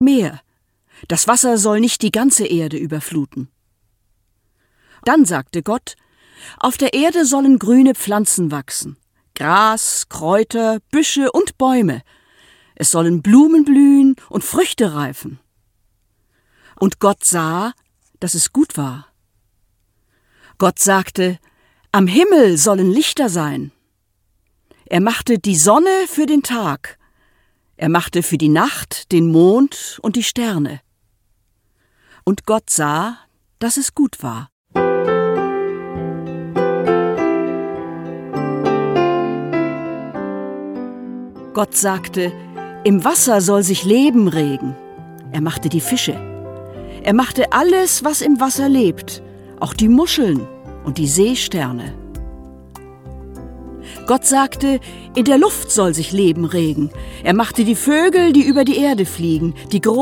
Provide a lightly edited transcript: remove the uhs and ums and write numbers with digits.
Meer. Das Wasser soll nicht die ganze Erde überfluten. Dann sagte Gott: Auf der Erde sollen grüne Pflanzen wachsen, Gras, Kräuter, Büsche und Bäume. Es sollen Blumen blühen und Früchte reifen. Und Gott sah, dass es gut war. Gott sagte: Am Himmel sollen Lichter sein. Er machte die Sonne für den Tag. Er machte für die Nacht den Mond und die Sterne. Und Gott sah, dass es gut war. Gott sagte: Im Wasser soll sich Leben regen. Er machte die Fische. Er machte alles, was im Wasser lebt, auch die Muscheln und die Seesterne. Gott sagte: In der Luft soll sich Leben regen. Er machte die Vögel, die über die Erde fliegen, die